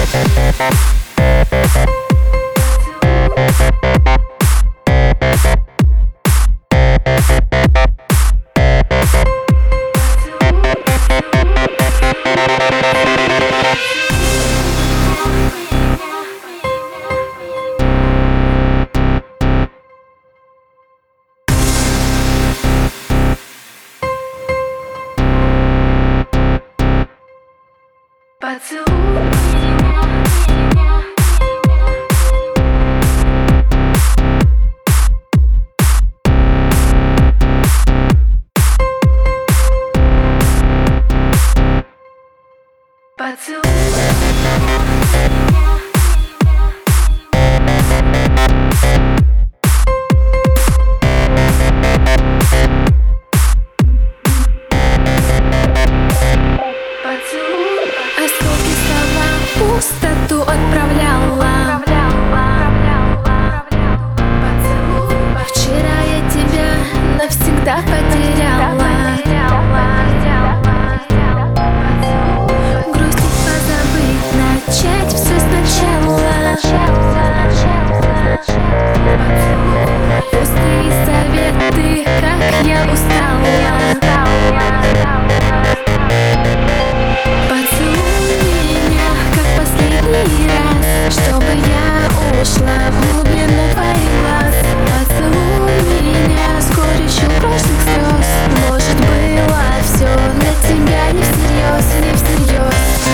Пустоту отправляла. Вчера я тебя навсегда потеряла. Грустить, позабыть, начать все сначала. Пустые советы, как я устала. Чтобы я ушла в глубину твоих глаз. Поцелуй меня с горечью прошлых слез. Может, было все для тебя не всерьез, не всерьез.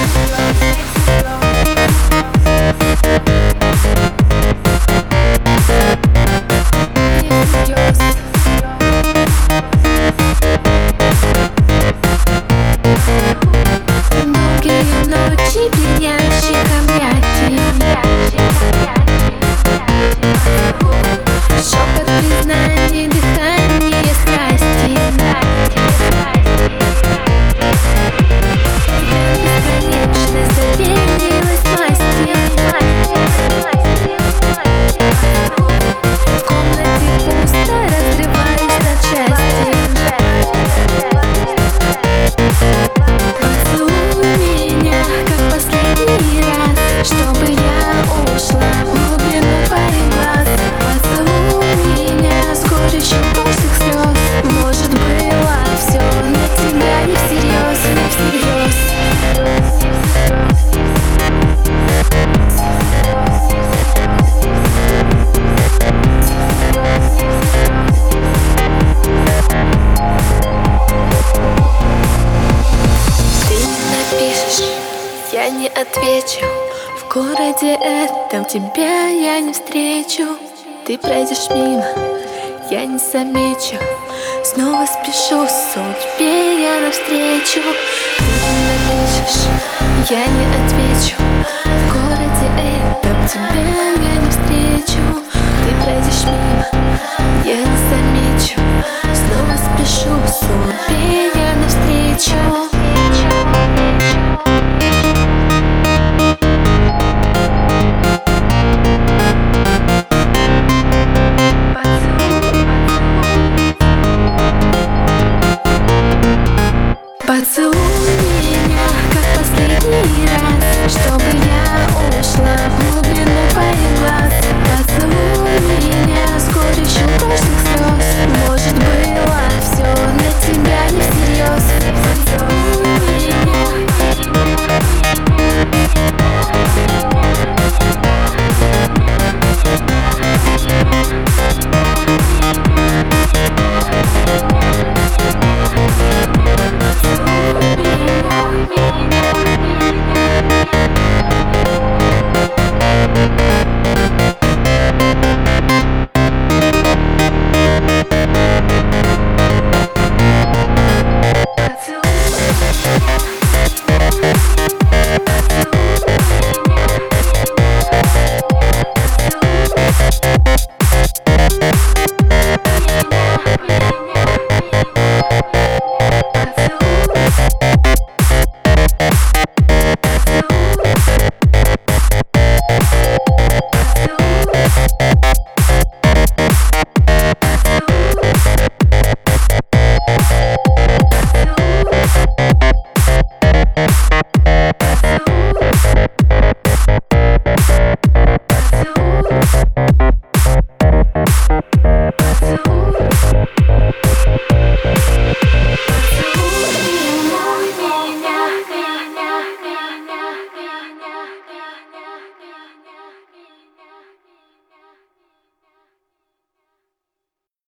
Долгие ночи, пьянящих объятий. Шепот признаний, дыхание страсти. Бесконечность доверилась масти. В комнате пусто, разрываюсь на части. Поцелуй меня, как последний раз, чтобы я ушла в глубину твоих глаз. Поцелуй меня с горечью прошлых слез. Может, было все для тебя не всерьез, не всерьез. Ты не напишешь, я не отвечу. В городе этом тебя я не встречу. Ты пройдешь мимо, я не замечу. Снова спешу судьбе я навстречу. Ты не напишешь, я не отвечу.